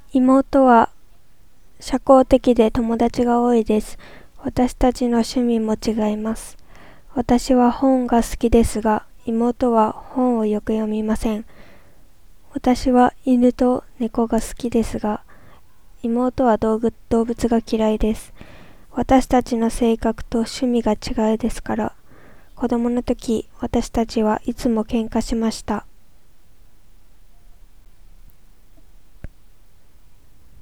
妹は社交的で友達が多いです。私たちの趣味も違います。私は本が好きですが、妹は本をよく読みません。私は犬と猫が好きですが、妹は動物が嫌いです。私たちの性格と趣味が違いですから、子供の時、私たちはいつも喧嘩しました。